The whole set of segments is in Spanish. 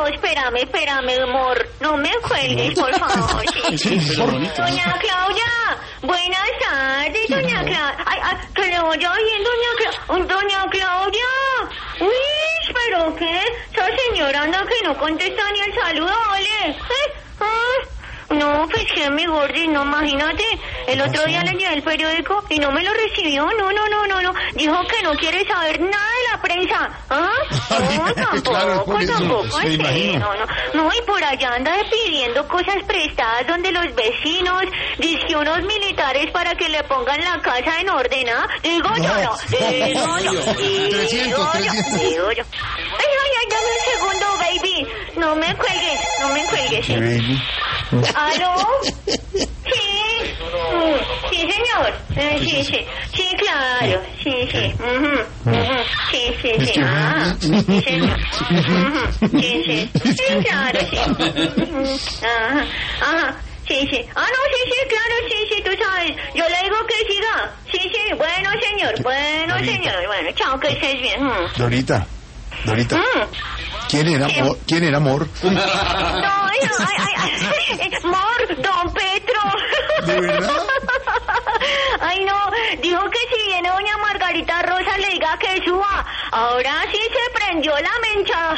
espérame, amor. No me cuelgues, por favor. Sí. Doña Claudia, buenas tardes, doña Claudia. Ay, que le vaya bien, doña Claudia. Uy, ¿pero qué? Esa señora anda que no contesta ni el saludo, ¿vale? No, pues que mi gordi, no, imagínate. El otro día le llevé el periódico y no me lo recibió. No. Dijo que no quiere saber nada de la prensa. No, tampoco. Sí, no, y por allá anda pidiendo cosas prestadas donde los vecinos, dizque unos militares para que le pongan la casa en orden, ¿ah? Digo yo. 300. Ay, dame un segundo, baby. No me cuelgues. Baby. ¿Aló? Sí, señor. Sí, claro. Sí. Sí, señor. Sí, claro, sí. Ajá. Sí. No, claro, sí, tú sabes. Yo le digo que siga. Sí, bueno, señor. Bueno, chao, que estés bien. Dorita. ¿Quién era Amor? No, Amor, don Petro. ¿De verdad? Ay, no, dijo que si viene doña Margarita Rosa le diga que suba. Ahora sí se prendió la mencha.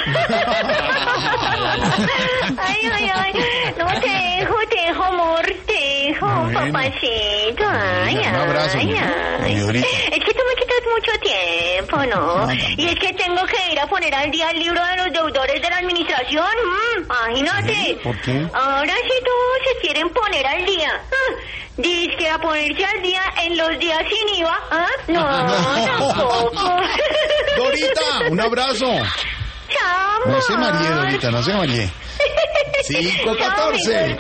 Ay, no, te dejo, amor, papacito. Un abrazo, Es que tú me quitas mucho tiempo, ¿no? Y es que tengo que ir a poner al día el libro de los deudores de la administración. Imagínate. ¿Por qué? Ahora sí todos se quieren poner al día. Dice que a ponerse al día en los días sin IVA. No, tampoco. Dorita, un abrazo. Chao, amor. No se marie, Dorita, no se marie. 5:14.